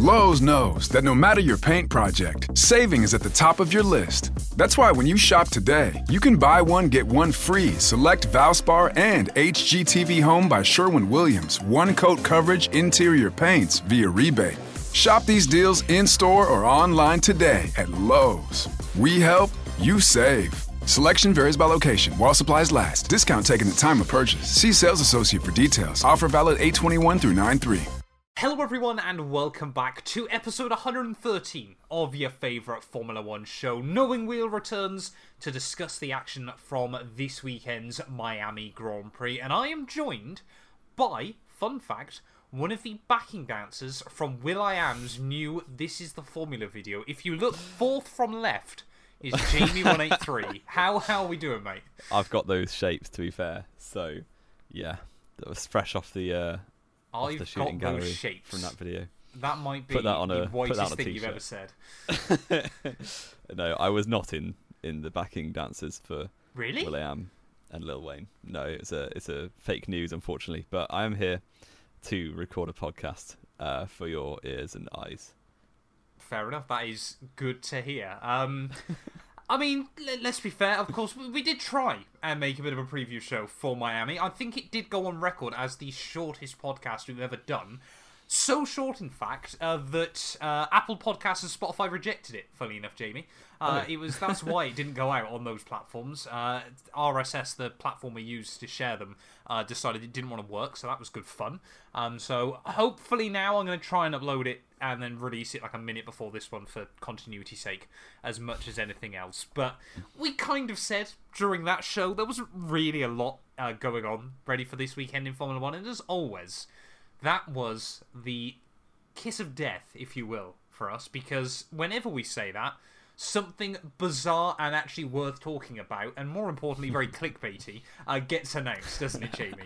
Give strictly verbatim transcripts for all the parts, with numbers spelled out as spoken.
Lowe's knows that no matter your paint project, saving is at the top of your list. That's why when you shop today, you can buy one, get one free select Valspar and H G T V Home by Sherwin-Williams one-coat coverage interior paints via rebate. Shop these deals in-store or online today at Lowe's. We help, you save. Selection varies by location. While supplies last. Discount taken at time of purchase. See sales associate for details. Offer valid eight twenty-one through nine three. Hello everyone and welcome back to episode one hundred thirteen of your favourite Formula One show. Knowing Wheel returns to discuss the action from this weekend's Miami Grand Prix. And I am joined by, fun fact, one of the backing dancers from will.i.am's new This Is The Formula video. If you look fourth from left, is Jamie one eighty-three. How, how are we doing, mate? I've got those shapes, to be fair. So, yeah, that was fresh off the... Uh... I've the shooting got those gallery shapes. From that video. That might be put that on a, the whitest put that on a thing you've t-shirt. ever said. No, I was not in, in the backing dancers for Really? will.i.am and Lil Wayne. No, it's a it's a fake news, unfortunately. But I am here to record a podcast uh, for your ears and eyes. Fair enough. That is good to hear. Um, I mean, let's be fair. Of course, we did try and make a bit of a preview show for Miami. I think it did go on record as the shortest podcast we've ever done. So short, in fact, uh, that uh, Apple Podcasts and Spotify rejected it, funny enough, Jamie. Uh, oh. It was That's why it didn't go out on those platforms. Uh, R S S, the platform we use to share them, uh, decided it didn't want to work, so that was good fun. Um, so hopefully now I'm going to try and upload it and then release it like a minute before this one for continuity's sake, as much as anything else. But we kind of said during that show there wasn't really a lot uh, going on ready for this weekend in Formula One, and as always, that was the kiss of death, if you will, for us, because whenever we say that, something bizarre and actually worth talking about, and more importantly, very clickbaity, uh, gets announced, doesn't it, Jamie?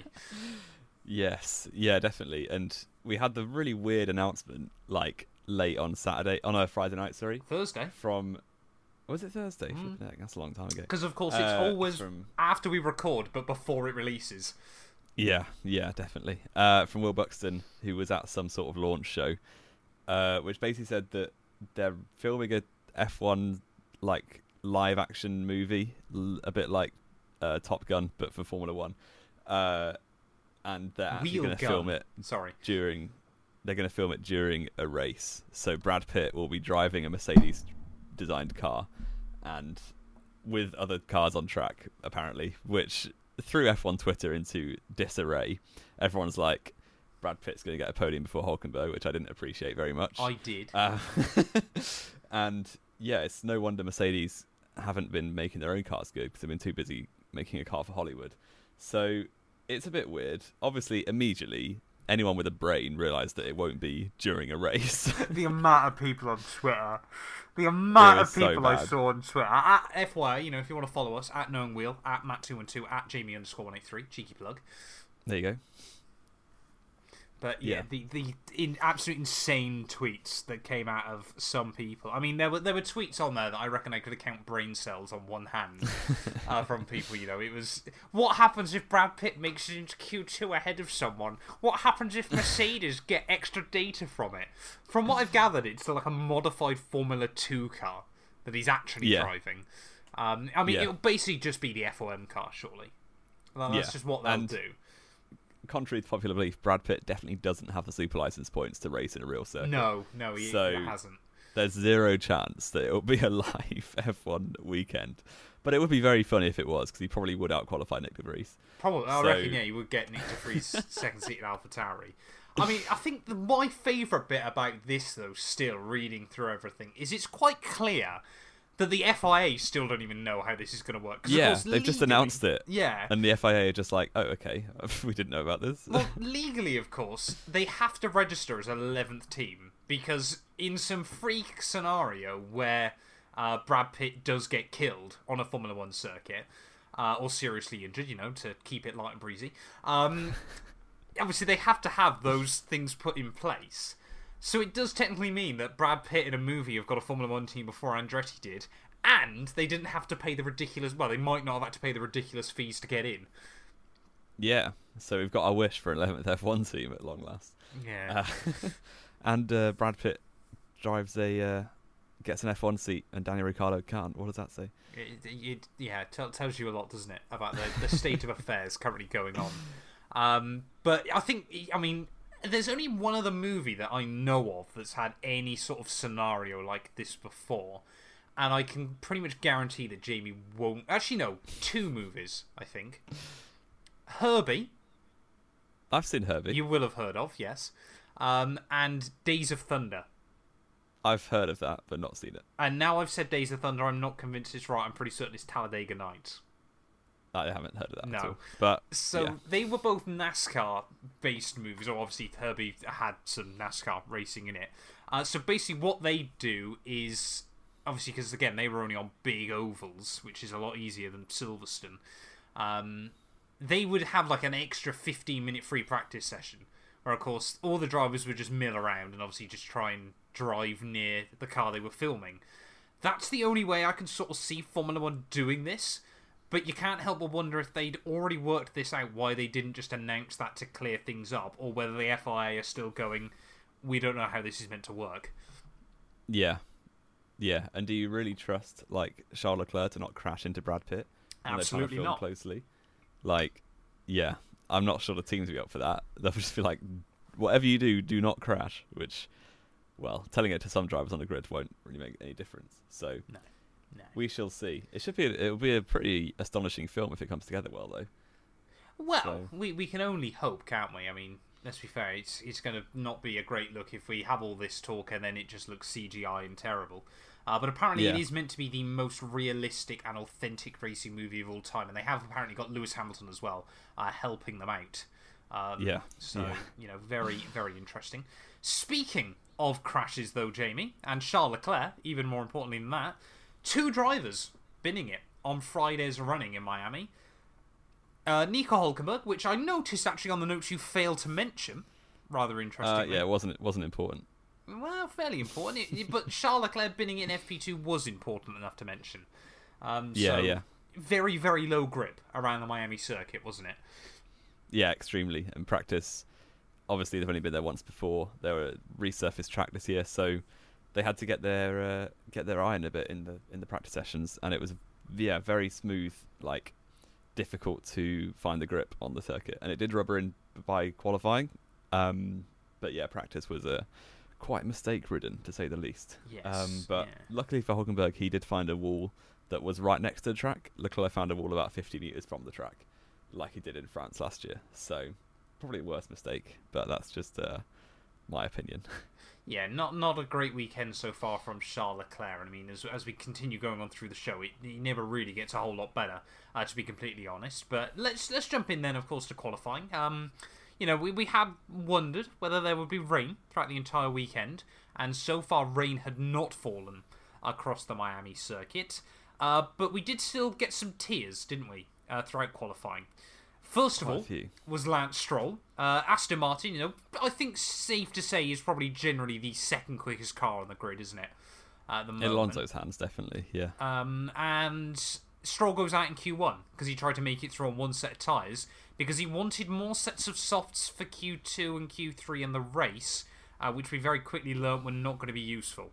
Yes, yeah, definitely. And we had the really weird announcement, like, late on Saturday, on a Friday night, sorry. Thursday. From, was it Thursday? Mm. That's a long time ago. Because, of course, it's uh, always from... after we record, but before it releases. Yeah, yeah, definitely. Uh, from Will Buxton, who was at some sort of launch show, uh, which basically said that they're filming a F one like live action movie, l- a bit like uh, Top Gun, but for Formula One. Uh, and they're actually going to film it. Sorry, during they're going to film it during a race. So Brad Pitt will be driving a Mercedes-designed car, and with other cars on track, apparently, which threw F one Twitter into disarray. Everyone's like, Brad Pitt's going to get a podium before Hülkenberg, which I didn't appreciate very much. I did. Uh, and yeah, it's no wonder Mercedes haven't been making their own cars good, because they've been too busy making a car for Hollywood. So it's a bit weird. Obviously, immediately, anyone with a brain realised that it won't be during a race. The amount of people on Twitter, the amount of so people I bad. saw on Twitter. At F Y I, you know, if you want to follow us, at Knowing Wheel, at Matt two one two, at Jamie underscore one eight three, cheeky plug. There you go. But yeah, Yeah. the the in, absolute insane tweets that came out of some people. I mean, there were there were tweets on there that I reckon I could count brain cells on one hand uh, from people. You know, it was, what happens if Brad Pitt makes it into Q two ahead of someone? What happens if Mercedes get extra data from it? From what I've gathered, it's like a modified Formula Two car that he's actually Yeah. driving. Um, I mean, Yeah. it'll basically just be the F O M car, surely. Well, that's Yeah. just what they'll And- do. Contrary to popular belief, Brad Pitt definitely doesn't have the super license points to race in a real circuit. No, no, he, So- he hasn't. There's zero chance that it will be a live F one weekend. But it would be very funny if it was, because he probably would outqualify Nick de Vries. Probably, I So- reckon, yeah, you would get Nick de Vries second seat in AlphaTauri. I mean, I think the, my favourite bit about this, though, still reading through everything, is it's quite clear that the F I A still don't even know how this is going to work. 'Cause of Yeah, course, they've just legally- announced it. Yeah. And the F I A are just like, oh, okay, we didn't know about this. Well, legally, of course, they have to register as an eleventh team, because in some freak scenario where uh, Brad Pitt does get killed on a Formula One circuit, uh, or seriously injured, you know, to keep it light and breezy, um, obviously they have to have those things put in place. So it does technically mean that Brad Pitt in a movie have got a Formula One team before Andretti did, and they didn't have to pay the ridiculous... Well, they might not have had to pay the ridiculous fees to get in. Yeah, so we've got our wish for an eleventh F one team at long last. Yeah. Uh, and uh, Brad Pitt drives a uh, gets an F one seat and Daniel Ricciardo can't. What does that say? It, it, yeah, it t- tells you a lot, doesn't it, about the, the state of affairs currently going on. Um, but I think, I mean, there's only one other movie that I know of that's had any sort of scenario like this before. And I can pretty much guarantee that Jamie won't... Actually, no, two movies, I think. Herbie. I've seen Herbie. You will have heard of, yes. Um, and Days of Thunder. I've heard of that, but not seen it. And now I've said Days of Thunder, I'm not convinced it's right. I'm pretty certain it's Talladega Nights. I haven't heard of that no. at all. But, so yeah. they were both NASCAR-based movies. Or obviously, Herbie had some NASCAR racing in it. Uh, so basically what they do is... Obviously, because, again, they were only on big ovals, which is a lot easier than Silverstone. Um, they would have, like, an extra fifteen-minute free practice session, where, of course, all the drivers would just mill around and obviously just try and drive near the car they were filming. That's the only way I can sort of see Formula One doing this, but you can't help but wonder if they'd already worked this out, why they didn't just announce that to clear things up, or whether the F I A are still going, we don't know how this is meant to work. Yeah. Yeah, and do you really trust like Charles Leclerc to not crash into Brad Pitt? Absolutely not. Closely, like, yeah, I'm not sure the teams will be up for that. They'll just be like, whatever you do, do not crash. Which, well, telling it to some drivers on the grid won't really make any difference. So, no, no. we shall see. It should be. It'll be a pretty astonishing film if it comes together well, though. Well, so. we we can only hope, can't we? I mean, let's be fair. It's it's going to not be a great look if we have all this talk and then it just looks C G I and terrible. Uh, but apparently yeah. it is meant to be the most realistic and authentic racing movie of all time. And they have apparently got Lewis Hamilton as well, uh, helping them out. Um, yeah. So, yeah. you know, very, very interesting. Speaking of crashes, though, Jamie, and Charles Leclerc, even more importantly than that, two drivers binning it on Friday's running in Miami. Uh, Nico Hülkenberg, which I noticed actually on the notes you failed to mention, rather interestingly. Uh, yeah, it wasn't, it wasn't important. Well, fairly important. It, but Charles Leclerc binning it in F P two was important enough to mention. Um, yeah, so yeah. Very, very low grip around the Miami circuit, wasn't it? Yeah, extremely. And practice, obviously they've only been there once before. They were a resurfaced track this year, so they had to get their uh, get their iron a bit in the in the practice sessions, and it was yeah very smooth, like difficult to find the grip on the circuit, and it did rubber in by qualifying. Um, but yeah, practice was a quite mistake-ridden, to say the least. Yes, um, but yeah. luckily for Hülkenberg, he did find a wall that was right next to the track. Leclerc found a wall about fifty metres from the track, like he did in France last year. So, probably a worse mistake, but that's just uh, my opinion. Yeah, not not a great weekend so far from Charles Leclerc. I mean, as as we continue going on through the show, it, he never really gets a whole lot better, uh, to be completely honest. But let's let's jump in then, of course, to qualifying. Um, You know, we, we had wondered whether there would be rain throughout the entire weekend, and so far rain had not fallen across the Miami circuit. Uh, but we did still get some tears, didn't we, uh, throughout qualifying. First of Quite a all few. was Lance Stroll. Uh, Aston Martin, you know, I think safe to say is probably generally the second quickest car on the grid, isn't it? At the In moment. Alonso's hands, definitely, yeah. Um, and Stroll goes out in Q one because he tried to make it through on one set of tyres because he wanted more sets of softs for Q two and Q three in the race, uh, which we very quickly learnt were not going to be useful.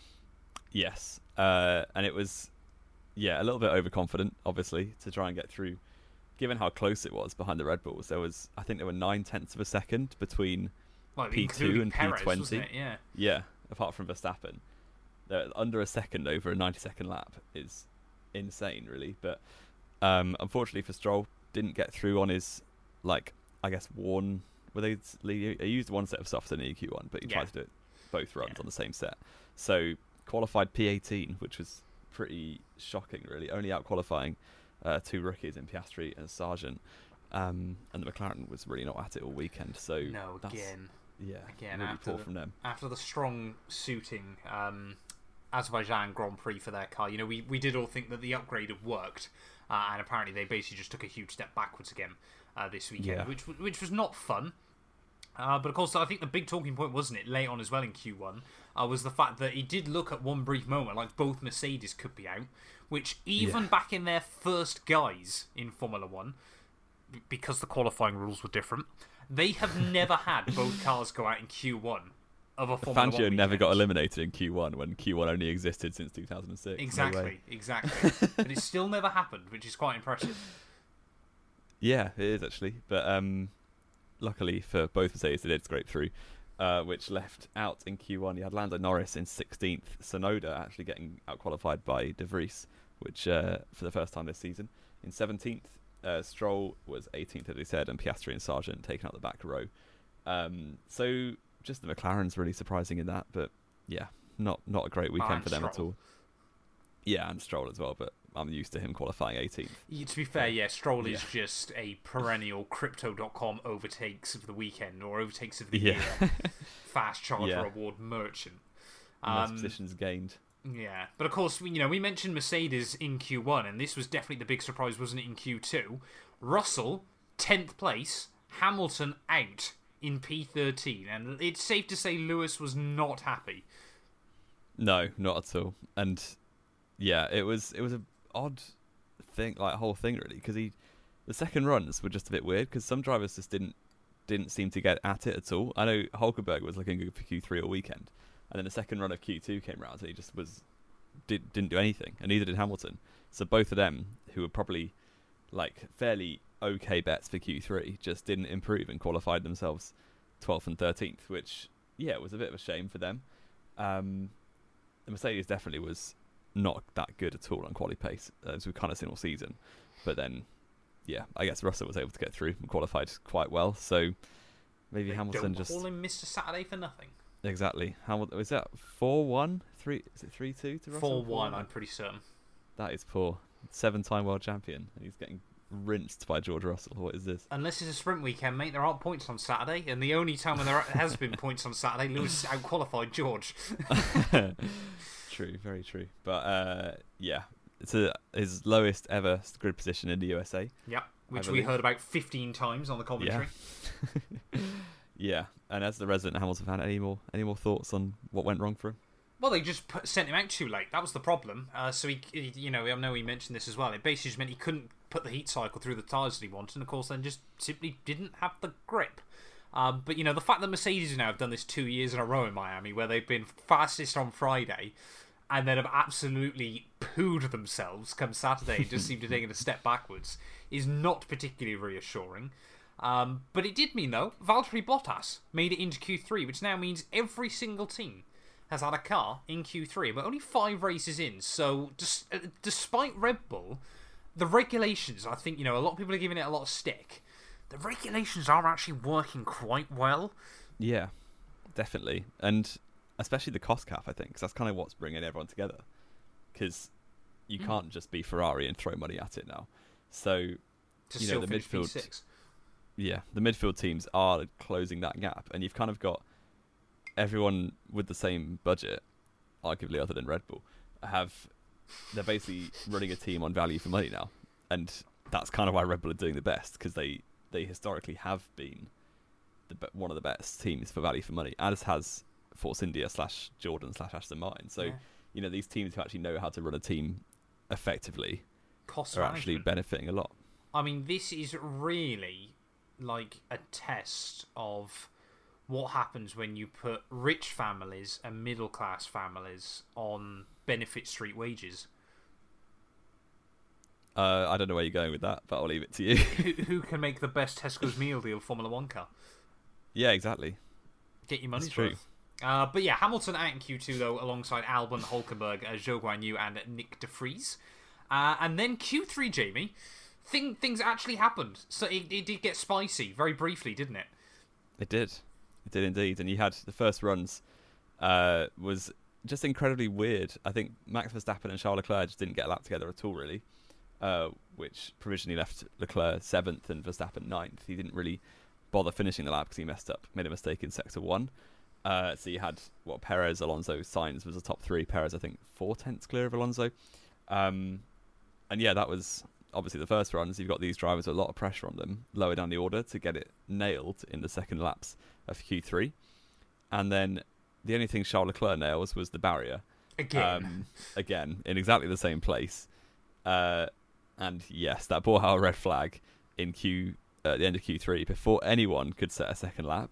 Yes, uh, and it was, yeah, a little bit overconfident, obviously, to try and get through. Given how close it was behind the Red Bulls, there was, I think there were nine tenths of a second between Well, P two and Perez, P twenty. wasn't it? Yeah. Yeah, apart from Verstappen. They're under a second over a ninety second lap is insane, really. But um, unfortunately for Stroll, didn't get through on his, like, I guess, worn. Were they, he used one set of softs in E Q one, but he Yeah. tried to do it both runs Yeah. on the same set. So qualified P eighteen, which was pretty shocking, really. Only out qualifying uh, two rookies in Piastri and Sargent. Um, and the McLaren was really not at it all weekend. So No, that's, again. yeah, Again, really after poor the, from them. after the strong suiting um, Azerbaijan Grand Prix for their car, you know, we, we did all think that the upgrade had worked, uh, and apparently they basically just took a huge step backwards again uh, this weekend, Yeah. which which was not fun. Uh, but of course, I think the big talking point, wasn't it, late on as well in Q one, uh, was the fact that he did look at one brief moment like both Mercedes could be out, which even Yeah. back in their first guise in Formula One, b- because the qualifying rules were different, they have never had both cars go out in Q one of a Formula Fangio One never weekend. got eliminated in Q one when Q one only existed since two thousand six. Exactly, No way. exactly. But it still never happened, which is quite impressive. Yeah, it is actually. But um, luckily for both Mercedes, they did scrape through, uh, which left out in Q one. You had Lando Norris in sixteenth, Tsunoda actually getting out-qualified by De Vries, which uh, for the first time this season. In seventeenth, uh, Stroll was eighteenth, as we said, and Piastri and Sargent taking out the back row. Um, so just the McLaren's really surprising in that, but yeah, not not a great weekend and for them at Stroll. all. Yeah, and Stroll as well, but I'm used to him qualifying eighteenth. Yeah, to be fair, yeah, Stroll is Yeah. just a perennial Crypto dot com overtakes of the weekend or overtakes of the Yeah. year fast charger Yeah. award merchant. Most Um, positions gained. Yeah, but of course, we- you know, we mentioned Mercedes in Q one, and this was definitely the big surprise, wasn't it, in Q two? Russell, tenth place, Hamilton out in P thirteen, and it's safe to say Lewis was not happy. No, not at all. And yeah, it was it was a odd thing, like whole thing really, because he the second runs were just a bit weird because some drivers just didn't didn't seem to get at it at all. I know Hulkenberg was looking good for Q three all weekend, and then the second run of Q two came round and he just was did didn't do anything, and neither did Hamilton. So both of them, who were probably like fairly okay bets for Q three, just didn't improve and qualified themselves twelfth and thirteenth, which yeah was a bit of a shame for them. Um, the Mercedes definitely was not that good at all on quali pace, as we've kind of seen all season. But then, yeah, I guess Russell was able to get through and qualified quite well. So maybe They Hamilton don't just call him Mister Saturday for nothing. exactly. Hamilton was that four one three? Is it three two to Russell? four one, I'm pretty certain. That is poor. Seven-time world champion, and he's getting rinsed by George Russell. What is this? Unless it's a sprint weekend, mate, there aren't points on Saturday, and the only time when there has been points on Saturday, Lewis out-qualified George. True, very true. But uh, yeah, it's a, his lowest ever grid position in the U S A. Yep, which I we believe. heard about fifteen times on the commentary. Yeah, and as the resident Hamilton fan, any more any more thoughts on what went wrong for him? Well, they just put, sent him out too late. That was the problem. Uh, so he, he, you know, I know he mentioned this as well. It basically just meant he couldn't put the heat cycle through the tyres that he wanted, and of course, then just simply didn't have the grip. Um, but you know, the fact that Mercedes now have done this two years in a row in Miami, where they've been fastest on Friday, and then have absolutely pooed themselves come Saturday and just seem to take it a step backwards, is not particularly reassuring. Um, but it did mean, though, Valtteri Bottas made it into Q three, which now means every single team has had a car in Q three. We're only five races in, so just, uh, despite Red Bull, the regulations, I think, you know, a lot of people are giving it a lot of stick. The regulations are actually working quite well. Yeah, definitely, and especially the cost cap, I think, because that's kind of what's bringing everyone together. Because you Mm. can't just be Ferrari and throw money at it now. So, To you still know, the finish P midfield, six. yeah, the midfield teams are closing that gap, and you've kind of got everyone with the same budget, arguably other than Red Bull, have they're basically running a team on value for money now, and that's kind of why Red Bull are doing the best, because they they historically have been the be- one of the best teams for value for money, as has Force India slash Jordan slash Aston Martin. So Yeah. you know, these teams who actually know how to run a team effectively Cost are actually management. benefiting a lot. I mean, this is really like a test of what happens when you put rich families and middle class families on benefit street wages. Uh, I don't know where you're going with that, but I'll leave it to you. who, who can make the best Tesco's meal deal Formula One car? Yeah, exactly. Get your money's That's true. worth. Uh, but yeah, Hamilton out in Q two, though, alongside Albon, Hulkenberg, uh, Zhou Guanyu, and Nick De Vries. Uh, and then Q three, Jamie, thing, things actually happened. So it, it did get spicy, very briefly, didn't it? It did. It did indeed. And you had the first runs uh, was just incredibly weird. I think Max Verstappen and Charles Leclerc just didn't get a lap together at all, really, uh, which provisionally left Leclerc seventh and Verstappen ninth. He didn't really bother finishing the lap because he messed up, made a mistake in sector one. Uh, so you had, what, Perez, Alonso, Sainz was the top three. Perez, I think, four tenths clear of Alonso. Um, and yeah, that was obviously the first runs. You've got these drivers with a lot of pressure on them, lower down the order to get it nailed in the second laps of Q three. And then the only thing Charles Leclerc nails was the barrier. Again. Um, again, in exactly the same place. Uh, and yes, that bore our red flag in Q uh, at the end of Q three before anyone could set a second lap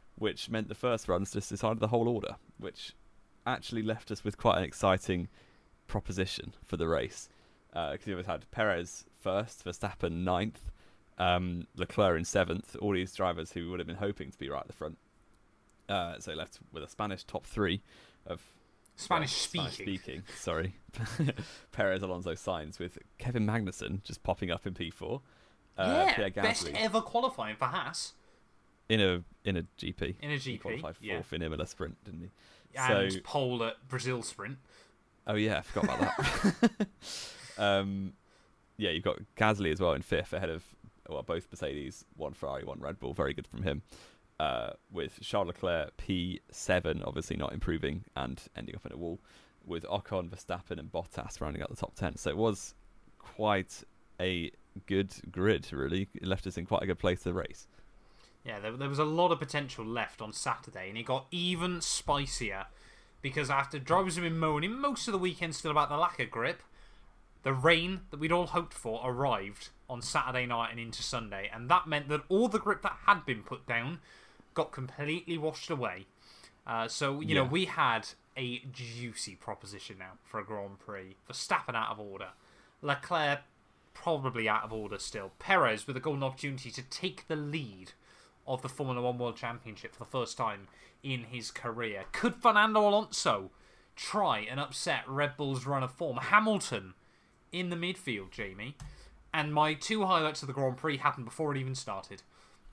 which meant the first runs just decided the whole order, which actually left us with quite an exciting proposition for the race. Because uh, you had Perez first, Verstappen ninth, um, Leclerc in seventh, all these drivers who would have been hoping to be right at the front. Uh, so left with a Spanish top three of Spanish well, speaking. Spanish speaking, sorry. Perez, Alonso, Sainz, with Kevin Magnussen just popping up in P four. Uh, yeah, Pierre best Gasly ever qualifying for Haas. in a in a G P. In a G P, he qualified fourth yeah. in Imola Sprint, didn't he? And so, pole at Brazil Sprint. Oh yeah, I forgot about that. um, yeah, you've got Gasly as well in fifth, ahead of well both Mercedes, one Ferrari, one Red Bull. Very good from him. Uh, with Charles Leclerc P seven, obviously not improving and ending up in a wall, with Ocon, Verstappen, and Bottas rounding out the top ten. So it was quite a good grid, really. It left us in quite a good place to the race. Yeah, there, there was a lot of potential left on Saturday, and it got even spicier because after drivers have been moaning most of the weekend still about the lack of grip, the rain that we'd all hoped for arrived on Saturday night and into Sunday, and that meant that all the grip that had been put down got completely washed away. Uh, so, you yeah. know, we had a juicy proposition now for a Grand Prix. Verstappen out of order. Leclerc probably out of order still. Perez with a golden opportunity to take the lead of the Formula One World Championship for the first time in his career. Could Fernando Alonso try and upset Red Bull's run of form? Hamilton in the midfield, Jamie. And my two highlights of the Grand Prix happened before it even started.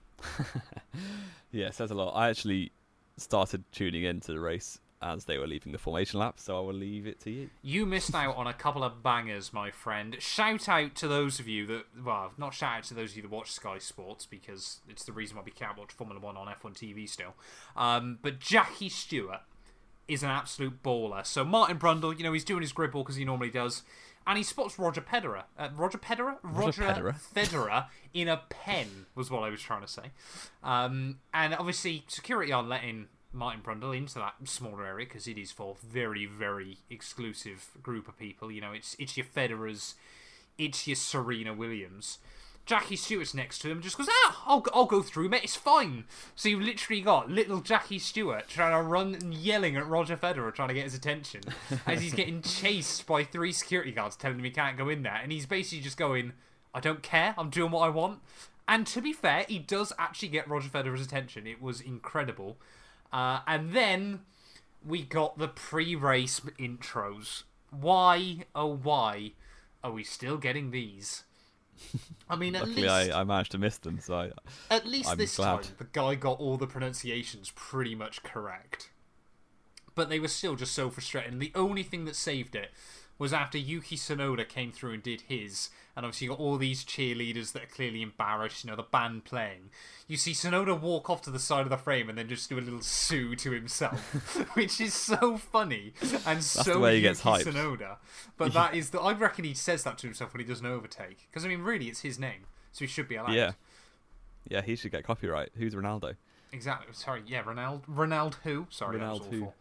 Yeah, it says a lot. I actually started tuning into the race as they were leaving the formation lap, so I will leave it to you. You missed out on a couple of bangers, my friend. Shout out to those of you that, well, not shout out to those of you that watch Sky Sports, because it's the reason why we can't watch Formula One on F one T V still. Um, but Jackie Stewart is an absolute baller. So Martin Brundle, you know, he's doing his grid ball because he normally does, and he spots Roger Federer. Uh, Roger Federer? Roger, Roger Federer. Federer in a pen was what I was trying to say. Um, and obviously, security aren't letting Martin Brundle into that smaller area because it is for very, very exclusive group of people. You know, it's it's your Federers, it's your Serena Williams. Jackie Stewart's next to him, just goes, ah, I'll, I'll go through, mate, it's fine. So you've literally got little Jackie Stewart trying to run and yelling at Roger Federer, trying to get his attention, as he's getting chased by three security guards telling him he can't go in there. And he's basically just going, I don't care, I'm doing what I want. And to be fair, he does actually get Roger Federer's attention. It was incredible. Uh, and then we got the pre-race intros. Why, oh why, are we still getting these? I mean, at Luckily, least I, I managed to miss them, so I, at least I'm this glad. time the guy got all the pronunciations pretty much correct. But they were still just so frustrating. The only thing that saved it was after Yuki Tsunoda came through and did his, and obviously you got all these cheerleaders that are clearly embarrassed, you know, the band playing. You see Tsunoda walk off to the side of the frame and then just do a little sue to himself, which is so funny and That's so the way he Yuki gets hyped. Tsunoda. But that is the I reckon he says that to himself when he does an overtake, because I mean, really, it's his name, so he should be allowed. Yeah, yeah, he should get copyright. Who's Ronaldo? Exactly. Sorry, yeah, Ronaldo. Ronaldo who? Sorry, that was Ronaldo who? awful.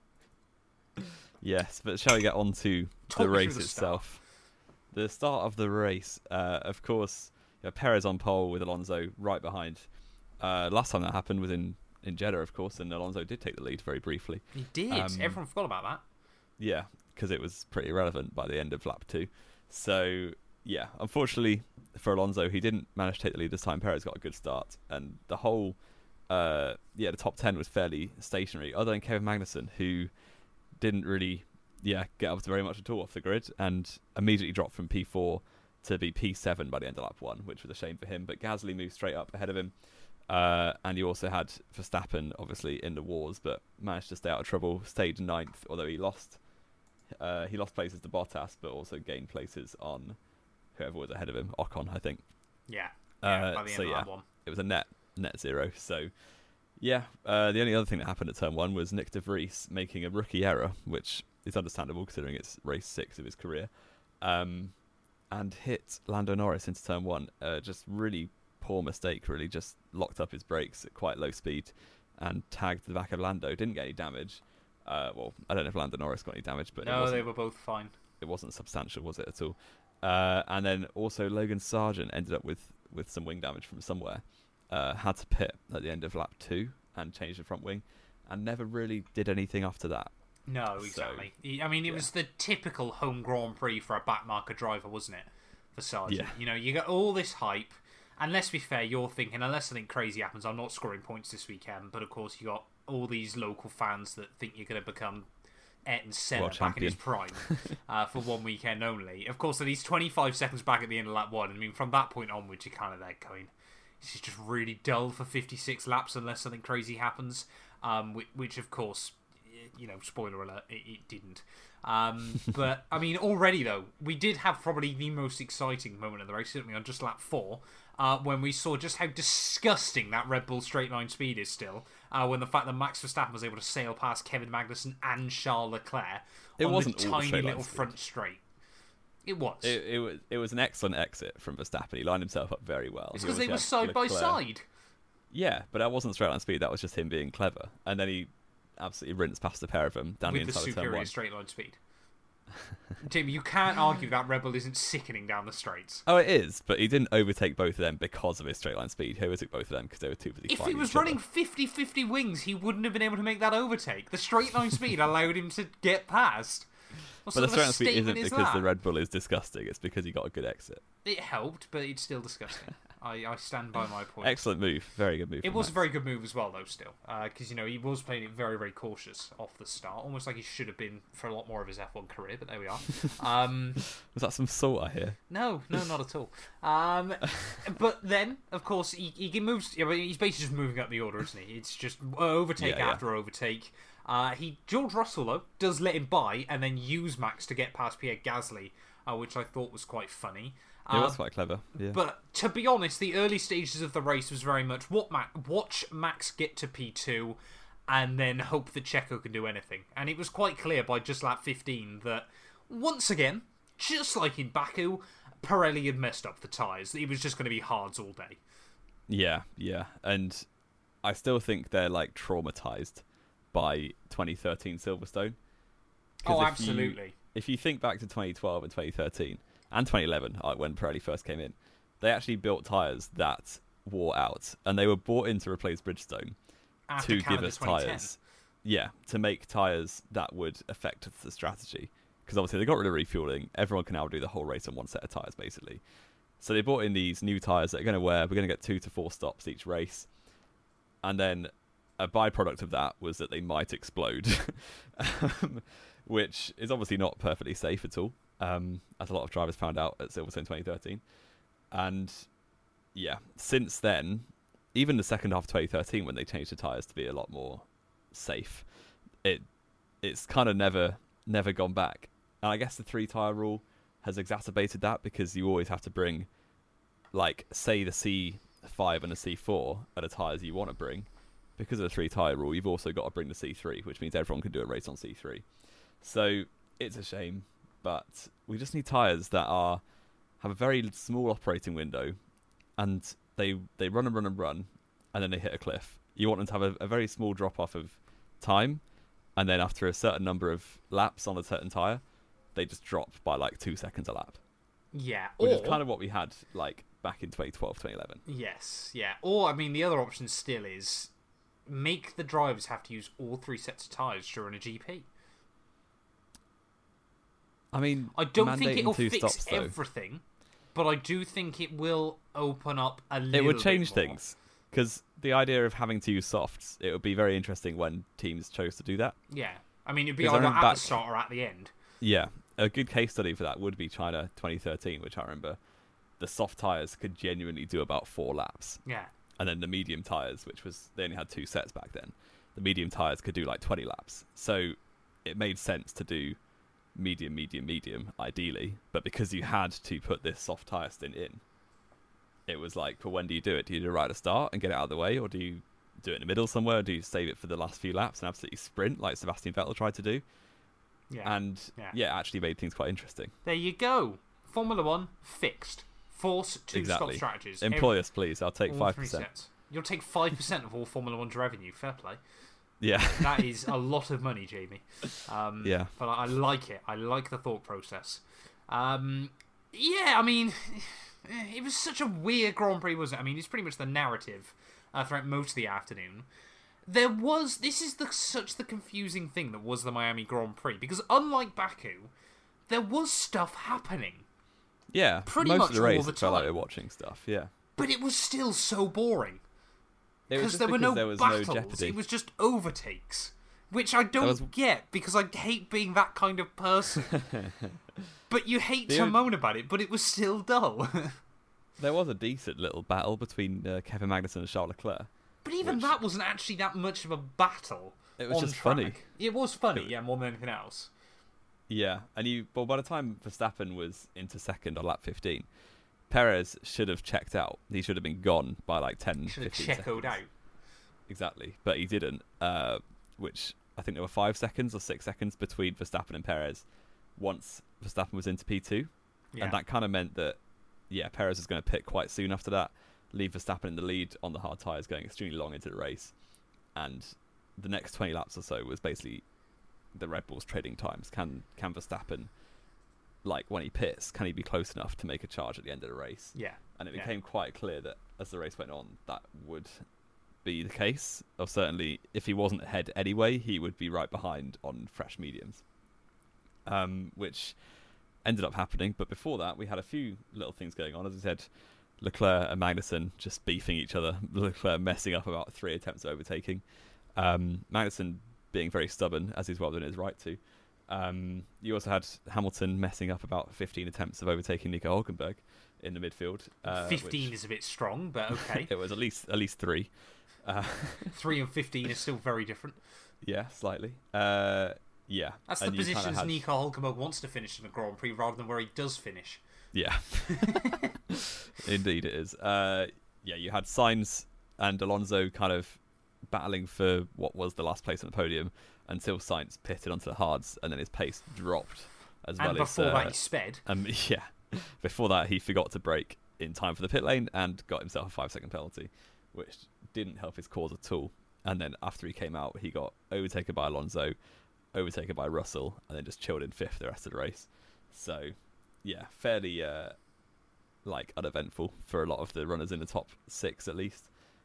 Yes, but shall we get on to Talk the me through race the itself? The start of the race, uh, of course, you know, Perez on pole with Alonso right behind. Uh, last time that happened was in, in Jeddah, of course, and Alonso did take the lead very briefly. He did. Um, Everyone forgot about that. Yeah, because it was pretty irrelevant by the end of lap two. So, yeah, unfortunately for Alonso, he didn't manage to take the lead this time. Perez got a good start, and the whole, uh, yeah, the top ten was fairly stationary, other than Kevin Magnussen, who didn't really, yeah, get up to very much at all off the grid, and immediately dropped from P four to be P seven by the end of lap one, which was a shame for him. But Gasly moved straight up ahead of him, uh, and you also had Verstappen, obviously, in the wars, but managed to stay out of trouble, stayed ninth, although he lost uh, he lost places to Bottas, but also gained places on whoever was ahead of him, Ocon, I think. Yeah. yeah Uh, by the end so of yeah, lap one. it was a net net zero. So yeah, uh, the only other thing that happened at turn one was Nick de Vries making a rookie error, which is understandable considering it's race six of his career, um, and hit Lando Norris into turn one. Uh, just really poor mistake, really. Just locked up his brakes at quite low speed and tagged the back of Lando. Didn't get any damage. Uh, well, I don't know if Lando Norris got any damage, but it No, wasn't, they were both fine. it wasn't substantial, was it, at all? Uh, and then also Logan Sargent ended up with, with some wing damage from somewhere. Uh, had to pit at the end of lap two, and changed the front wing, and never really did anything after that. No, exactly. So, I mean, it yeah. was the typical home Grand Prix for a backmarker driver, wasn't it? For Sargent. Yeah. You know, you got all this hype, and let's be fair, you're thinking, unless something crazy happens, I'm not scoring points this weekend, but of course you got all these local fans that think you're going to become Ayrton Senna back champion. in his prime uh, for one weekend only. Of course, he's twenty-five seconds back at the end of lap one. I mean, from that point onwards, you're kind of there going, this is just really dull for fifty-six laps unless something crazy happens, um, which, which, of course, you know, spoiler alert, it, it didn't. Um, but, I mean, already, though, we did have probably the most exciting moment of the race, didn't we, on just lap four, uh, when we saw just how disgusting that Red Bull straight line speed is still, uh, when the fact that Max Verstappen was able to sail past Kevin Magnussen and Charles Leclerc it on wasn't the tiny little front straight. It was. It, it was. It was an excellent exit from Verstappen. He lined himself up very well. It's because they were side by side. Yeah, but that wasn't straight line speed. That was just him being clever. And then he absolutely rinsed past the pair of them down with the inside the of turn one. With the superior straight line speed. Jamie, you can't argue that Red Bull isn't sickening down the straights. Oh, it is, but he didn't overtake both of them because of his straight line speed. He overtook both of them because they were too busy. If he was running fifty-fifty wings, he wouldn't have been able to make that overtake. The straight line speed allowed him to get past. What but the straight line speed isn't is because that? the Red Bull is disgusting. It's because he got a good exit. It helped, but it's still disgusting. I, I stand by my point. Excellent move. Very good move. It was Max. a very good move as well, though, still. Because, uh, you know, he was playing it very, very cautious off the start. Almost like he should have been for a lot more of his F one career, but there we are. Um, was that some salt I hear? No, no, not at all. Um, but then, of course, he, he moves... Yeah, he's basically just moving up the order, isn't he? It's just overtake yeah, after yeah. overtake. Uh, he George Russell, though, does let him by and then use Max to get past Pierre Gasly, uh, which I thought was quite funny. It was quite clever, yeah. But to be honest, the early stages of the race was very much what Ma- watch Max get to P two and then hope that Checo can do anything. And it was quite clear by just lap fifteen that, once again, just like in Baku, Pirelli had messed up the tyres. It was just going to be hards all day. Yeah, yeah. And I still think they're, like, traumatised by twenty thirteen Silverstone. Oh, if absolutely. You, if you think back to twenty twelve and twenty thirteen... and twenty eleven, when Pirelli first came in, they actually built tyres that wore out, and they were bought in to replace Bridgestone After to Canada give us twenty ten. tyres. Yeah, to make tyres that would affect the strategy. Because obviously they got rid of refueling. Everyone can now do the whole race on one set of tyres, basically. So they bought in these new tyres that are going to wear, we're going to get two to four stops each race. And then a byproduct of that was that they might explode, um, which is obviously not perfectly safe at all. Um, as a lot of drivers found out at Silverstone twenty thirteen. And yeah, since then, even the second half of twenty thirteen, when they changed the tyres to be a lot more safe, it it's kind of never never gone back. And I guess the three tyre rule has exacerbated that, because you always have to bring, like, say the C five and the C four are the tyres you want to bring. Because of the three tyre rule, you've also got to bring the C three, which means everyone can do a race on C three. So it's a shame. But we just need tyres that are have a very small operating window, and they they run and run and run, and then they hit a cliff. You want them to have a, a very small drop-off of time, and then after a certain number of laps on a certain tyre, they just drop by like two seconds a lap. Yeah. Which or, is kind of what we had like back in twenty twelve, twenty eleven. Yes, yeah. Or, I mean, the other option still is make the drivers have to use all three sets of tyres during a G P. I mean, I don't think it'll two fix stops, everything, but I do think it will open up a little bit It would change more. things, because the idea of having to use softs, it would be very interesting when teams chose to do that. Yeah. I mean, it'd be Because I either at remember back- the start or at the end. Yeah, a good case study for that would be China twenty thirteen, which I remember the soft tyres could genuinely do about four laps. Yeah. And then the medium tyres, which was, they only had two sets back then, the medium tyres could do like twenty laps. So it made sense to do medium, medium, medium, ideally. But because you had to put this soft tyre stint in, it was like, but when do you do it? Do you do it right at the start and get it out of the way? Or do you do it in the middle somewhere? Or do you save it for the last few laps and absolutely sprint like Sebastian Vettel tried to do? Yeah. And yeah, yeah, actually made things quite interesting. There you go. Formula One fixed. Force two exactly. stop strategies. Employ Every, us, please. I'll take five percent. You'll take five percent of all Formula One's revenue. Fair play. Yeah. That is a lot of money, Jamie. Um, yeah. But I, I like it. I like the thought process. Um, yeah, I mean, it was such a weird Grand Prix, wasn't it? I mean, it's pretty much the narrative uh, throughout most of the afternoon. there was... This is the such the confusing thing that was the Miami Grand Prix. Because unlike Baku, there was stuff happening. Yeah, pretty most much of the race all the it felt like time. we were watching stuff, yeah. But it was still so boring. It was Because just there were no there was battles. no jeopardy. It was just overtakes. Which I don't was- get, because I hate being that kind of person. But you hate The to only- moan about it, but it was still dull. There was a decent little battle between uh, Kevin Magnussen and Charles Leclerc. But even Which- that wasn't actually that much of a battle. It was on just track. funny. It was funny, It- yeah, more than anything else. Yeah, and you. Well, by the time Verstappen was into second on lap fifteen, Perez should have checked out. He should have been gone by like ten, Should have fifteen checkoed seconds. out. Exactly, but he didn't. Uh, which I think there were five seconds or six seconds between Verstappen and Perez once Verstappen was into P two, Yeah. and that kind of meant that yeah, Perez was going to pit quite soon after that, leave Verstappen in the lead on the hard tyres going extremely long into the race, and the next twenty laps or so was basically the Red Bull's trading times. Can can Verstappen, like when he pits, can he be close enough to make a charge at the end of the race? Yeah. And it Yeah. became quite clear that as the race went on, that would be the case. Or certainly, if he wasn't ahead anyway, he would be right behind on fresh mediums. Um, which ended up happening. But before that, we had a few little things going on. As I said, Leclerc and Magnussen just beefing each other. Leclerc messing up about three attempts of overtaking. Um, Magnussen being very stubborn, as he's well within his right to. Um, you also had Hamilton messing up about fifteen attempts of overtaking Nico Hülkenberg in the midfield. Uh, fifteen which- is a bit strong, but okay. it was at least at least three. Uh, three and fifteen is still very different. yeah, slightly. Uh, yeah, That's the and you kinda positions had- Nico Hülkenberg wants to finish in a Grand Prix rather than where he does finish. Yeah, indeed it is. Uh, yeah, you had Sainz and Alonso kind of battling for what was the last place on the podium until Sainz pitted onto the hards, and then his pace dropped as And well before as. Uh, that, he sped. um, yeah, before that he forgot to brake in time for the pit lane and got himself a five second penalty, which didn't help his cause at all. And then after he came out, he got overtaken by Alonso, overtaken by Russell, and then just chilled in fifth the rest of the race. So, yeah, fairly uh, like uneventful for a lot of the runners in the top six at least.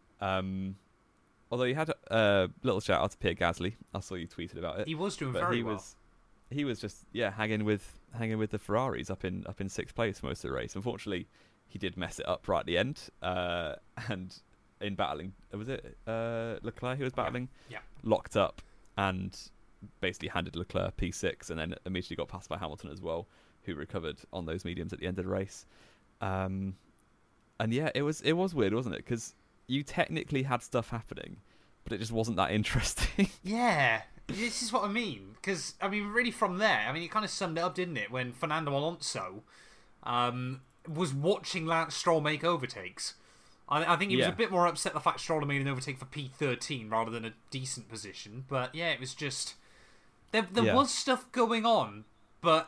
Um, although you had a little shout out to Pierre Gasly. I saw you tweeted about it. He was doing but very he well. was he was just yeah hanging with hanging with the Ferraris up in up in sixth place for most of the race. Unfortunately, he did mess it up right at the end, uh, and in battling was it uh, Leclerc who was battling Yeah. locked up and basically handed Leclerc P six, and then immediately got passed by Hamilton as well, who recovered on those mediums at the end of the race. Um, and yeah, it was it was weird, wasn't it? Because you technically had stuff happening, but it just wasn't that interesting. Yeah, this is what I mean. Because, I mean, really from there, I mean, it kind of summed it up, didn't it? When Fernando Alonso um, was watching Lance Stroll make overtakes. I, I think he was Yeah. a bit more upset the fact Stroll made an overtake for P thirteen rather than a decent position. But yeah, it was just... There, there Yeah. was stuff going on, but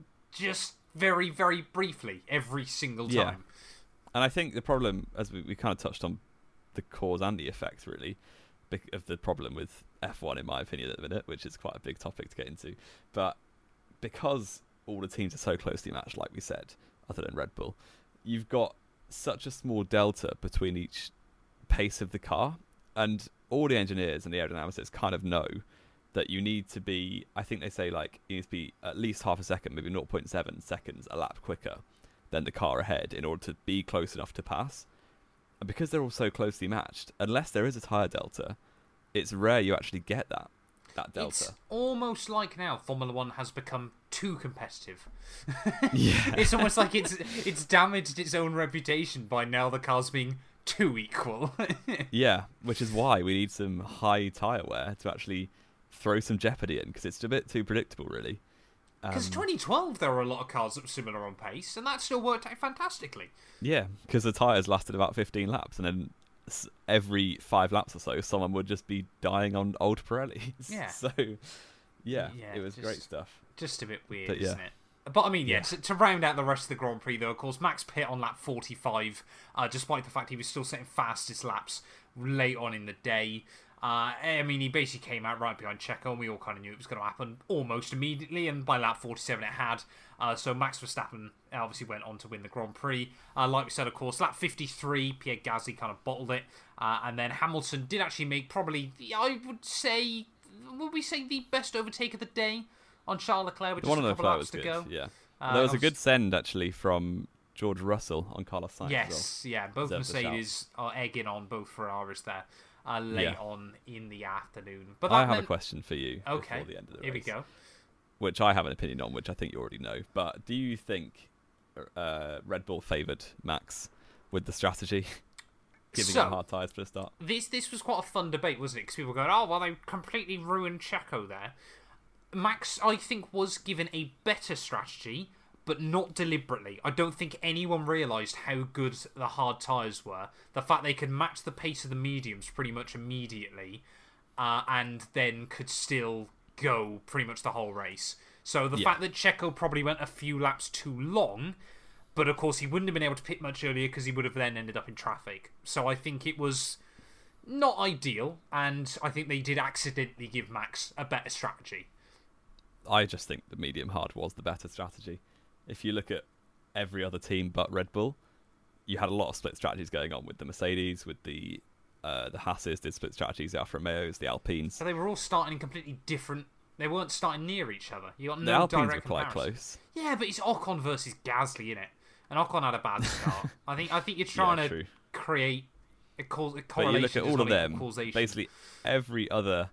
just very, very briefly every single Yeah. time. And I think the problem, as we, we kind of touched on the cause and the effect, really, bec- of the problem with F one, in my opinion, at the minute, which is quite a big topic to get into. But because all the teams are so closely matched, like we said, other than Red Bull, you've got such a small delta between each pace of the car. And all the engineers and the aerodynamicists kind of know that you need to be, I think they say, like, you need to be at least half a second, maybe zero point seven seconds a lap quicker than the car ahead in order to be close enough to pass. And because they're all so closely matched, unless there is a tyre delta, it's rare you actually get that that delta. It's almost like now Formula One has become too competitive. Yeah. It's almost like it's it's damaged its own reputation by now the cars being too equal. Yeah, which is why we need some high tyre wear to actually throw some jeopardy in, because it's a bit too predictable, really. Because Um, twenty twelve there were a lot of cars that were similar on pace, and that still worked out fantastically. Yeah, because the tyres lasted about fifteen laps, and then s- every five laps or so, someone would just be dying on old Pirellis. Yeah. So, yeah, Yeah, it was just- great stuff. Just a bit weird, But yeah. isn't it? But I mean, yeah, Yeah. To, to round out the rest of the Grand Prix, though, of course, Max pit on lap forty-five, uh, despite the fact he was still setting fastest laps late on in the day. Uh, I mean, he basically came out right behind Checo, and we all kind of knew it was going to happen almost immediately, and by lap forty-seven it had. Uh, so Max Verstappen obviously went on to win the Grand Prix. Uh, like we said, of course, lap fifty-three, Pierre Gasly kind of bottled it, uh, and then Hamilton did actually make probably, I would say, would we say the best overtake of the day on Charles Leclerc with just One a of the couple laps was to good, go. yeah. Uh, there was a obviously- good send, actually, from George Russell on Carlos Sainz Yes, as yeah, both Deserves a shout. Mercedes are egging on both Ferraris there uh, late Yeah. on in the afternoon. But well. that I have meant... a question for you Okay, before the end of the here we race, go. which I have an opinion on, which I think you already know. But do you think uh, Red Bull favoured Max with the strategy, giving So- him hard tyres for the start? This this was quite a fun debate, wasn't it? Because people were going, oh, well, they completely ruined Checo there. Max, I think, was given a better strategy, but not deliberately. I don't think anyone realised how good the hard tyres were. The fact they could match the pace of the mediums pretty much immediately, uh, and then could still go pretty much the whole race. So the Yeah. fact that Checo probably went a few laps too long, but of course he wouldn't have been able to pit much earlier because he would have then ended up in traffic. So I think it was not ideal, and I think they did accidentally give Max a better strategy. I just think the medium hard was the better strategy. If you look at every other team but Red Bull, you had a lot of split strategies going on with the Mercedes, with the uh, the Hasses did split strategies, the Alfa Romeos, the Alpines. So they were all starting in completely different. They weren't starting near each other. You got The no Alpines were direct quite comparison. close. Yeah, but it's Ocon versus Gasly, innit? And Ocon had a bad start. I think. I think you're trying Yeah, to true. create a, cause, a But correlation. you look at does all of not equal them, causation. basically every other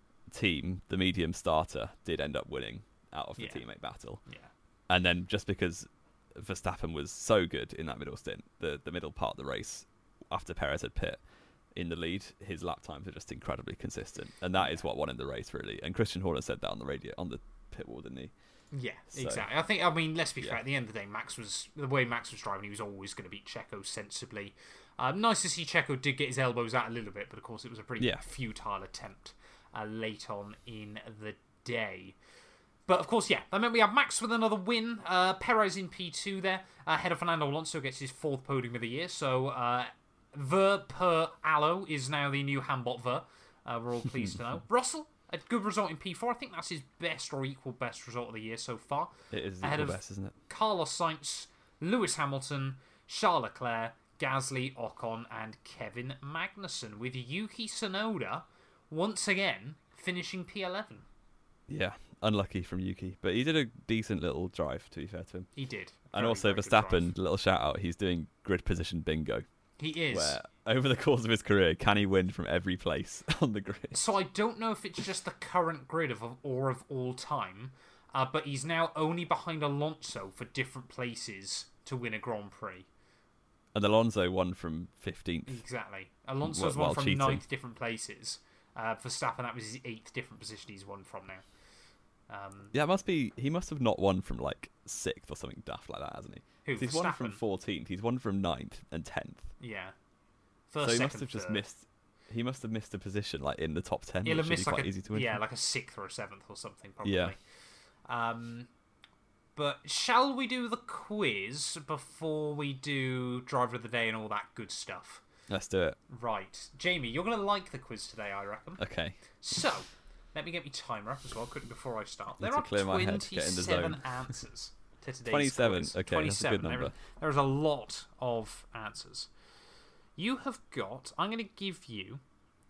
team, the medium starter, did end up winning out of the Yeah. teammate battle. Yeah. And then just because Verstappen was so good in that middle stint, the, the middle part of the race, after Perez had pit in the lead, his lap times were just incredibly consistent. And that is what won in the race, really. And Christian Horner said that on the radio, on the pit wall, didn't he? Yeah, So- exactly. I think. I mean, let's be Yeah. fair. At the end of the day, Max was the way Max was driving. He was always going to beat Checo sensibly. Um, nice to see Checo did get his elbows out a little bit, but of course it was a pretty Yeah. futile attempt uh, late on in the day. But of course, yeah, that meant we have Max with another win. Uh, Perez in P two there, uh, ahead of Fernando Alonso, gets his fourth podium of the year. So uh, Ver per Allo is now the new Hambot Ver. Uh, we're all pleased to know. Russell, a good result in P four. I think that's his best or equal best result of the year so far. It is Ahead the of best, isn't it? Carlos Sainz, Lewis Hamilton, Charles Leclerc, Gasly, Ocon, and Kevin Magnussen, with Yuki Tsunoda once again finishing P eleven. Yeah, unlucky from Yuki. But he did a decent little drive, to be fair to him. He did. And Very, also very good Verstappen, drive. little shout out, he's doing grid position bingo. He is. Where over the course of his career, can he win from every place on the grid? So I don't know if it's just the current grid of or of all time, uh, but he's now only behind Alonso for different places to win a Grand Prix. And Alonso won from fifteenth. Exactly. Alonso's While won from cheating. ninth different places. Uh, Verstappen, that was his eighth different position he's won from now. Um, Yeah, it must be. He must have not won from like sixth or something daft like that, hasn't he? Who, 'Cause he's won from Verstappen? fourteenth. He's won from ninth and tenth. yeah. So First, he second, must have just third. missed. He must have missed a position like in the top ten. He'll which have should missed be like quite a easy to win. yeah, from. like a sixth or a seventh or something probably. Yeah. Um, but shall we do the quiz before we do driver of the day and all that good stuff? Let's do it. Right, Jamie, you're gonna like the quiz today, I reckon. Okay. So, let me get my timer up as well, quickly before I start. Need There to are clear my head to get in the twenty-seven zone. answers to today's twenty-seven. quiz. Okay, that's a good There- number. There is a lot of answers. You have got. I'm going to give you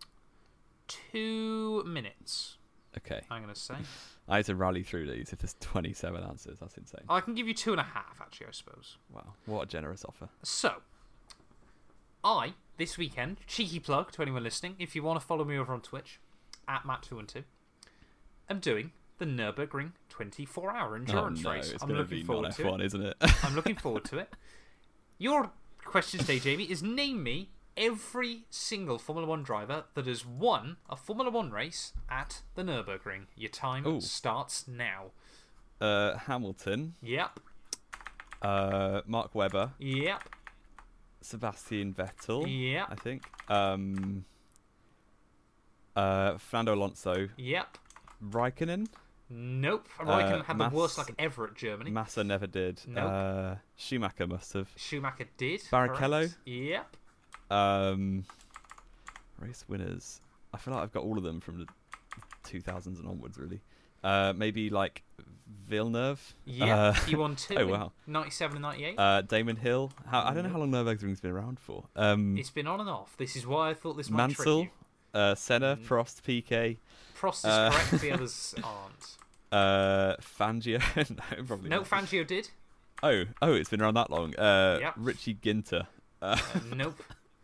two minutes. Okay. I'm going to say. I had to rally through these. If there's twenty-seven answers, that's insane. I can give you two and a half, actually, I suppose. Wow, what a generous offer. So, I, this weekend, cheeky plug to anyone listening, if you want to follow me over on Twitch, at Matt two one two, I'm doing the Nürburgring twenty-four hour endurance oh no, race. it's I'm going to looking be forward not to F one, it. isn't it? I'm looking forward to it. Your question today, Jamie, is name me every single Formula One driver that has won a Formula One race at the Nürburgring. Your time Ooh. starts now. Uh, Hamilton, Yep. uh, Mark Webber, Yep. Sebastian Vettel, Yep. I think. Um, uh, Fernando Alonso, Yep. Raikkonen. Nope. Raikkonen Uh, had Mas- the worst luck ever at Germany. Massa never did. Nope. Uh, Schumacher must have. Schumacher did. Barrichello? correct. Yep. Um, race winners. I feel like I've got all of them from the two thousands and onwards, really. Uh, maybe like Villeneuve. Yeah, uh, he won two. Oh wow, ninety-seven and ninety-eight. Uh, Damon Hill. How, I don't know how long Nürburgring's been around for. Um, it's been on and off. This is why I thought this might trick Mansell, you. uh, Senna, Mm. Prost, P K. Prost is uh, correct. The others aren't. Uh, Fangio. no, probably No, not. Fangio did. Oh, oh, it's been around that long. Uh, Yep. Richie Ginter. Uh, Uh, nope.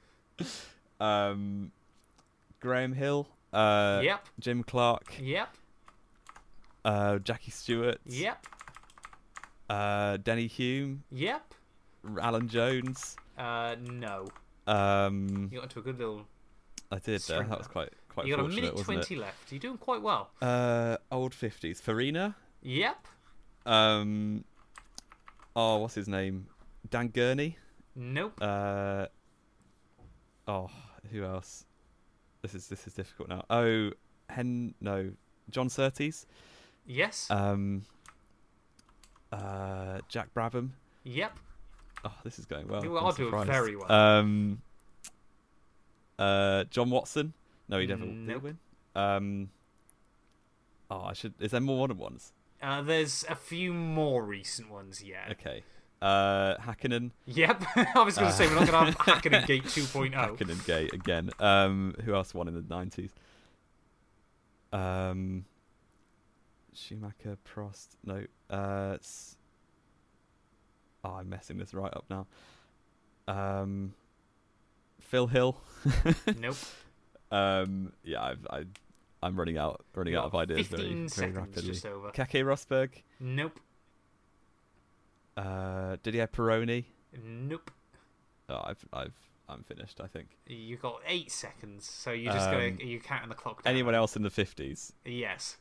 um, Graham Hill. Uh, Yep. Jim Clark. Yep. Uh, Jackie Stewart. Yep. Uh, Denny Hume. Yep. Alan Jones. Uh, no. Um, You got into a good little. I did there. string That was there. quite quite You got a fortunate, minute wasn't twenty left. You're doing quite well. it? Uh, old fifties. Farina. Yep. Um, oh, what's his name? Dan Gurney. Nope. Uh, oh, who else? This is this is difficult now. Oh, Hen. No, John Surtees. Yes. Um, uh, Jack Brabham. Yep. Oh, this is going well. You I'm are doing surprised. very well. Um, uh, John Watson. No, he never did Nope. win. Um, oh, I should. Is there more modern ones? Uh, there's a few more recent ones, yeah. Okay. Uh, Hakkinen. Yep. I was going to Uh, say, we're not going to have Hackett Gate two point oh. Hakkinen Gate again. Um, who else won in the nineties? Um, Schumacher, Prost. No. Uh, s- oh, I'm messing this right up now. Um, Phil Hill. Nope. Um, yeah, I've, I, I'm running out, running You out of got ideas very, fifteen very seconds rapidly. just over. Keke Rosberg. Nope. Uh, Didier Pironi. Nope. Oh, I've, I've, I'm finished. I think. You got eight seconds, so you're just going Um, to. You're counting the clock down. Anyone else in the fifties? Yes.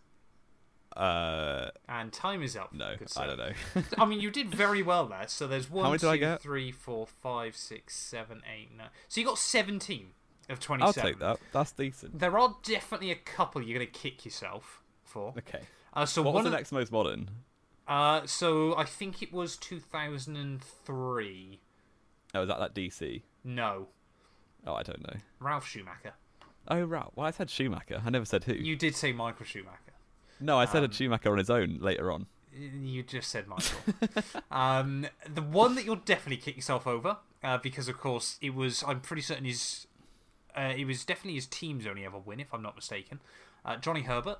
Uh, And time is up. no, good I sir. don't know. I mean, you did very well there. So there's one, many did I two, get? three, four, five, six, seven, eight, nine. So you got seventeen of I'll twenty-seven. take that. That's decent. There are definitely a couple you're going to kick yourself for. Okay. Uh, so What one was the of- next most modern? Uh, so I think it was two thousand three. Oh, was that that D C? No, Oh, I don't know. Ralph Schumacher. Oh, right. Well, I said Schumacher. I never said who. You did say Michael Schumacher. No, I said um, a Schumacher on his own later on. You just said Michael. um, the one that you'll definitely kick yourself over, uh, because of course it was. I'm pretty certain his. Uh, it was definitely his team's only ever win, if I'm not mistaken. Uh, Johnny Herbert.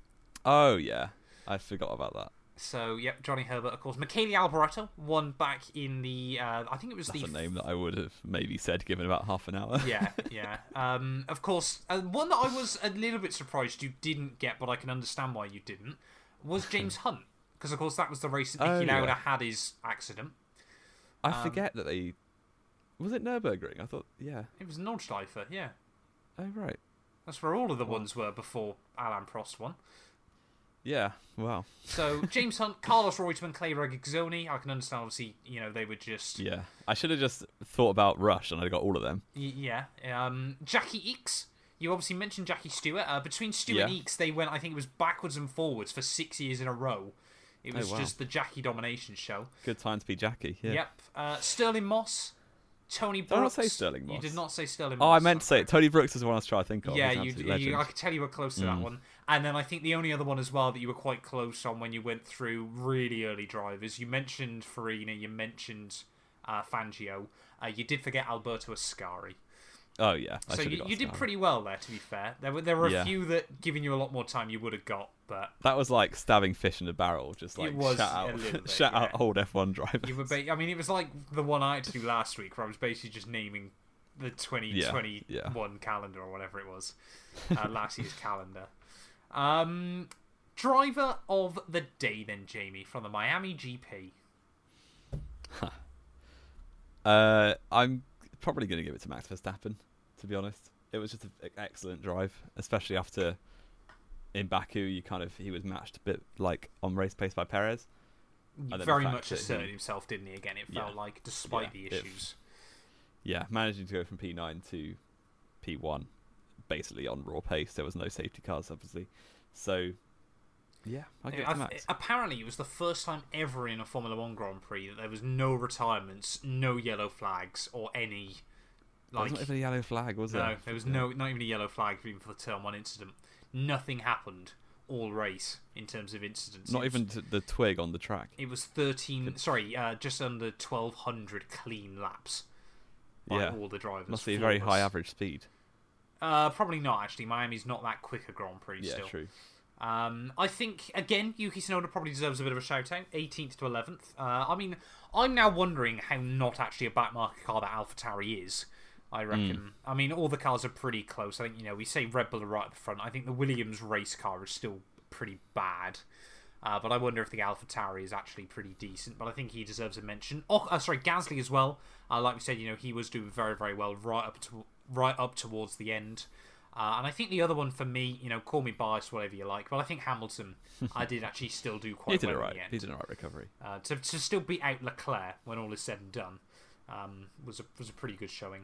Oh, yeah. I forgot about that. So, yep, Johnny Herbert, of course. Michele Alboreto won back in the. Uh, I think it was That's the. a name that I would have maybe said given about half an hour. yeah, yeah. Um, of course, uh, one that I was a little bit surprised you didn't get, but I can understand why you didn't, was James Hunt. Because, of course, that was the race that Oh, Niki Lauda yeah. had his accident. I Um, forget that they... Was it Nürburgring? I thought, yeah. It was Nordschleife, yeah. Oh, right. That's where all of the ones were before Alain Prost won. Yeah, wow. So, James Hunt, Carlos Reutemann, Clay Regazzoni. I can understand, obviously, you know, they were just... Yeah. I should have just thought about Rush and I got all of them. Y- yeah. Um, Jackie Eakes. You obviously mentioned Jackie Stewart. Uh, between Stewart and Yeah. Eakes, they went, I think it was backwards and forwards for six years in a row. It was Oh, wow. just the Jackie domination show. Good time to be Jackie, yeah. Yep. Uh, Sterling Moss, Tony Brooks. Did I not say Sterling You Moss? did not say Sterling Oh, Moss. I meant to say it. Tony Brooks is the one I was trying to think of. Yeah, He's an you, absolute you, legend. I could tell you were close to that one. And then I think the only other one as well that you were quite close on when you went through really early drivers, you mentioned Farina, you mentioned uh, Fangio. Uh, you did forget Alberto Ascari. Oh, yeah. I So should've you, got you did Sky. pretty well there, to be fair. There were there were a Yeah. few that, giving you a lot more time, you would have got, but That was like stabbing fish in a barrel, just like was shout a out, little bit, shout out yeah. old F one drivers. you were. Ba- I mean, it was like the one I had to do last week, where I was basically just naming the twenty twenty-one Yeah, yeah. calendar or whatever it was, uh, last year's calendar. Um, driver of the day, then, Jamie, from the Miami G P. Uh, I'm probably going to give it to Max Verstappen, to be honest. It was just an excellent drive, especially after in Baku, you kind of he was matched a bit like on race pace by Perez. And then the Very fact much that he- asserted himself, didn't he? Again, it felt Yeah. like, despite Yeah, the it- issues. Yeah, managing to go from P nine to P one, basically on raw pace. There was no safety cars, obviously. So, yeah, I'll give it to I- Max. apparently, it was the first time ever in a Formula One Grand Prix that there was no retirements, no yellow flags, or any There Like, was not even a yellow flag, was there? no, there was no not even a yellow flag even for the turn one incident. Nothing happened all race in terms of incidents. Not It was- even t- the twig on the track. It was thirteen. Sorry, uh, just under twelve hundred clean laps by Yeah. all the drivers. Must be a very high Flawless. average speed. Uh, probably not actually. Miami's not that quick a Grand Prix Yeah, still. true. Um, I think again, Yuki Tsunoda probably deserves a bit of a shout out. eighteenth to eleventh. Uh, I mean, I'm now wondering how not actually a backmarket car that AlphaTauri is. I reckon. I mean, all the cars are pretty close. I think, you know, we say Red Bull are right at the front. I think the Williams race car is still pretty bad. Uh, but I wonder if the AlphaTauri is actually pretty decent. But I think he deserves a mention. Oh, uh, sorry, Gasly as well. Uh, like we said, you know, he was doing very, very well right up to right up towards the end. Uh, and I think the other one for me, you know, call me biased, whatever you like, but I think Hamilton, I did actually still do quite He did well it in right. the end. He did an alright recovery. Uh, to to still beat out Leclerc when all is said and done um, was a was a pretty good showing.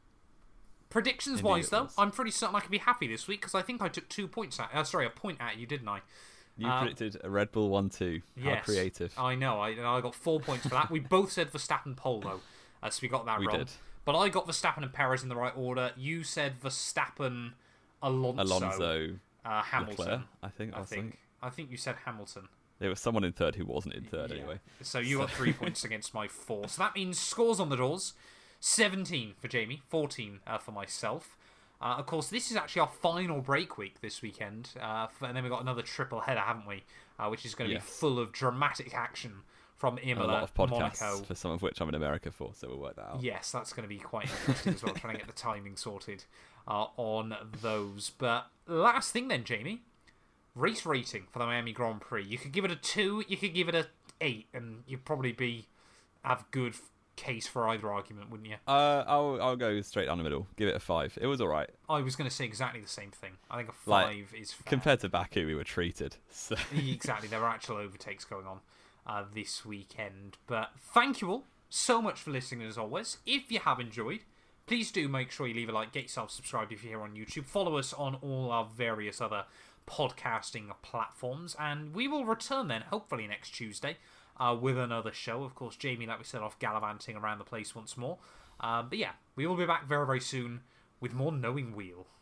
Predictions Indeed wise, it though, was. I'm pretty certain I can be happy this week because I think I took two points at. Uh, sorry, a point at you, didn't I? You Uh, predicted a Red Bull one two. How yes, creative. I know. I I got four points for that. We both said Verstappen pole though, uh, so we got that We wrong. did. But I got Verstappen and Perez in the right order. You said Verstappen, Alonso, Alonso, uh, Hamilton. Leclerc, I think. I or think. something. I think you said Hamilton. There was someone in third who wasn't in third Yeah. anyway. So you got three points against my four. So that means scores on the doors: seventeen for Jamie, fourteen uh, for myself. Uh, of course, this is actually our final break week this weekend, uh, f- and then we've got another triple header, haven't we? Uh, which is going to Yes. be full of dramatic action from And a Imola, lot of podcasts, Monaco. for some of which I'm in America for, so we'll work that out. Yes, that's going to be quite interesting as well, trying to get the timing sorted uh, on those. But last thing then, Jamie, race rating for the Miami Grand Prix. You could give it a two, you could give it a eight, and you'd probably be have good f- case for either argument, wouldn't you? Uh, I'll I'll go straight down the middle. Give it a five. It was all right. I was going to say exactly the same thing. I think a Like, five is fair. Compared to Baku, we were treated. So. Exactly, there were actual overtakes going on uh, this weekend. But thank you all so much for listening as always. If you have enjoyed, please do make sure you leave a like, get yourself subscribed if you're here on YouTube. Follow us on all our various other podcasting platforms, and we will return then, hopefully next Tuesday, uh, with another show. Of course, Jamie, like we said, off gallivanting around the place once more. Um, but yeah, we will be back very, very soon with more Knowing Wheel.